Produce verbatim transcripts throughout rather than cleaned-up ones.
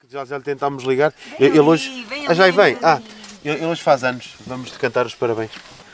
Já, já lhe tentámos ligar. Ele, ele hoje. Ah, já aí vem. Ah, ele, ele hoje faz anos. Vamos-lhe cantar os parabéns.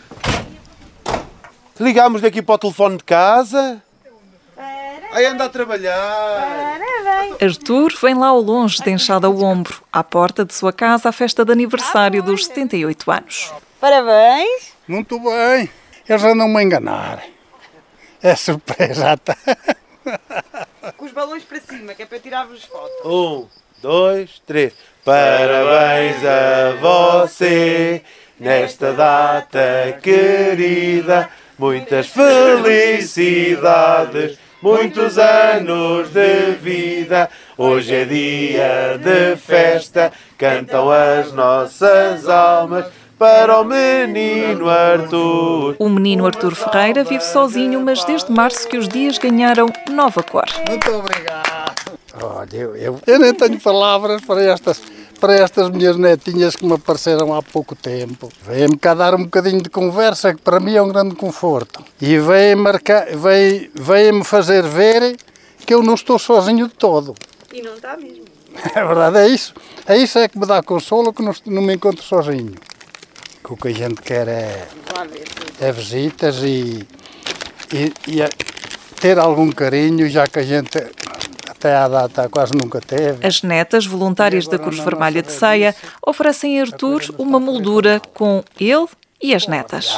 Ligámos-lhe aqui para o telefone de casa. Aí anda a trabalhar. Artur vem lá ao longe de enxada ao ombro, à porta de sua casa, à festa de aniversário dos setenta e oito anos. Parabéns. Muito bem. Eles já não me enganar. É surpresa. Com os balões para cima, que é para tirar-vos fotos. Um, dois, três. Parabéns a você nesta data querida. Muitas felicidades, muitos anos de vida. Hoje é dia de festa, cantam as nossas almas para o menino Artur. O menino Artur Ferreira vive sozinho, mas desde março que os dias ganharam nova cor. Muito obrigado. Olha, eu, eu, eu nem tenho palavras para estas, para estas minhas netinhas que me apareceram há pouco tempo. Vêm-me cá dar um bocadinho de conversa, que para mim é um grande conforto. E vêm-me marcar, vêm, vêm-me fazer ver que eu não estou sozinho de todo. E não está mesmo. É verdade, é isso. É isso é que me dá consolo, que não, não me encontro sozinho. Que o que a gente quer é, é visitas e, e, e é ter algum carinho, já que a gente até à data quase nunca teve. As netas, voluntárias da Cruz Vermelha de Ceia, oferecem a Artur uma moldura com ele e as netas.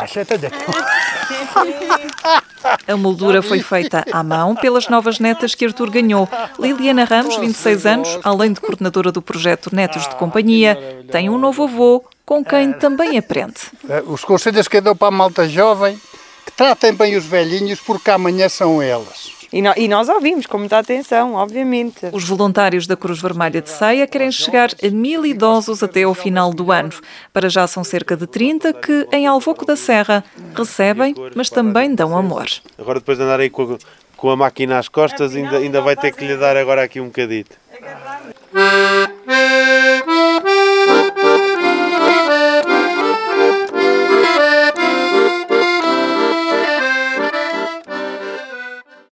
A moldura foi feita à mão pelas novas netas que Artur ganhou. Liliana Ramos, vinte e seis anos, além de coordenadora do projeto Netos de Companhia, tem um novo avô com quem também aprende. Os conselhos que eu dou para a malta jovem, que tratem bem os velhinhos, porque amanhã são elas. E, no, e nós ouvimos com muita atenção, obviamente. Os voluntários da Cruz Vermelha de Ceia querem chegar a mil idosos até ao final do ano. Para já são cerca de trinta que, em Alvoco da Serra, recebem, mas também dão amor. Agora depois de andar aí com a, com a máquina às costas, ainda, ainda vai ter que lhe dar agora aqui um bocadito.